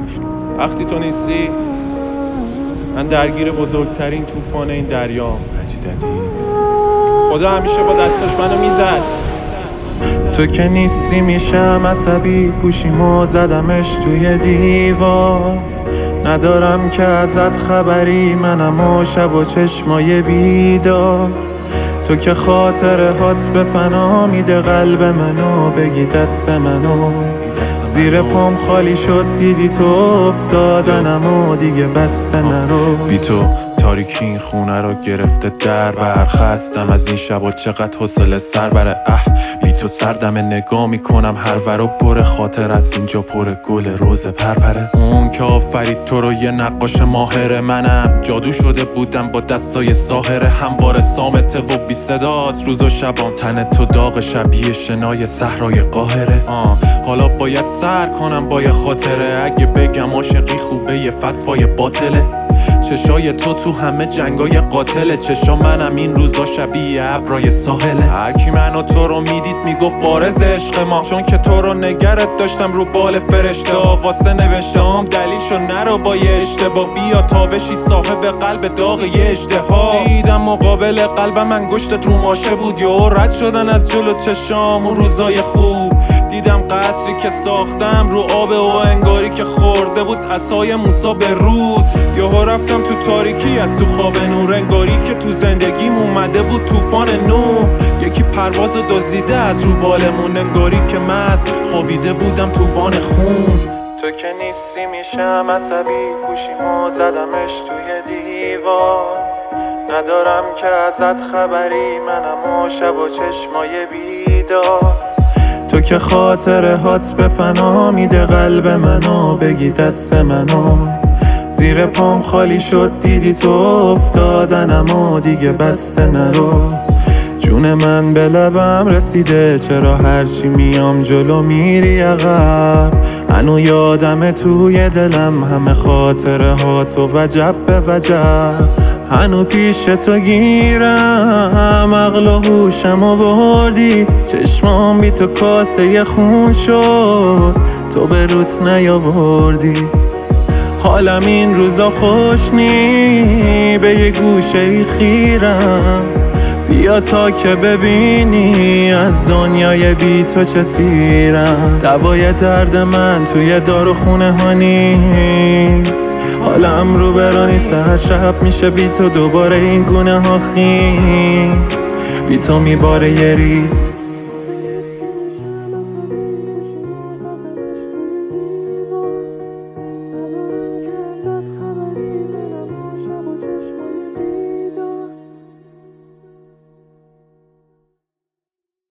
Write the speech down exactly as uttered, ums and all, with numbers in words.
وقتی تو نیستی من درگیر بزرگترین طوفان این دریام. خدا همیشه با دستاش منو میزد. تو که نیستی میشم عصبی، گوشیمو زدمش توی دیوار. ندارم که ازت خبری، منم و شب و چشمای بیدار. تو که خاطره هات به فنا میده قلب منو، بگی دست منو. زیر پام خالی شد دیدی تو افتادنم و دیگه بسته نرو. بی تو تاریکی این خونه رو گرفته در بر، خستم از این شب و چقدر حوصله سر بره. اه بی تو سردم نگاه میکنم هر ور و پر خاطر از اینجا پر گل روز پرپره. اون که آفرید تو رو یه نقاش ماهر، منم جادو شده بودم با دستای ساحره. همواره سامته و بی صداست روز و شبام، تن تو داغ شبیه شنای صحرای قاهره. آه حالا باید سر کنم با یه خاطره، اگه بگم عاشقی خوبه یه فتوای باطله. چشای تو تو همه جنگای قاتله، چشا منم این روزا شبیه ابرای ساحله. هرکی منو تو رو میدید میگفت بارز عشق ما، چون که تو رو نگرت داشتم رو بال فرشته. واسه نوشتهام دلیلشو نرو با یه اشتباه، بیا تا بشی صاحب قلب داغ یه اژدها. دیدم مقابل قلبم انگشتت رو ماشه بود، یا رد شدن از جلو چشام اون روزای خوب. دیدم قصری که ساختم رو آب و انگاری که خورده بود عصای موسی به رود. یهو رفتم تو تاریکی از تو خواب نور، انگاری که تو زندگیم اومده بود طوفان نو. یکی پروازو دزدیده از رو بالمون، انگاری که مست خوابیده بودم تو وان خون. تو که نیستی میشم عصبی، گوشیمو زدمش توی دیوار. ندارم که ازت خبری، منم و شب و چشمای بیدار. تو که خاطره هات به فنا میده قلب منو، بگی دست منو. زیر پام خالی شد دیدی تو افتادنم و دیگه بسته نرو. جون من به لبم رسیده، چرا هرچی میام جلو میری عقب. هنو یادم توی دلم همه خاطره ها تو، وجب به وجب. هنو پیش تو گیرم عقل و هوشم و بردی، چشمام بی تو کاسه خون شد، تو به روت نیاوردی. حالم این روزا خوش نی، به یه گوشه ای خیرم. بیا تا که ببینی از دنیای بی تو چه سیرم. دوای درد من توی دار و خونه ها نیست، حالم رو برانی سهر شب میشه بی تو دوباره این گونه ها خیست. بی تو میباره یه ریز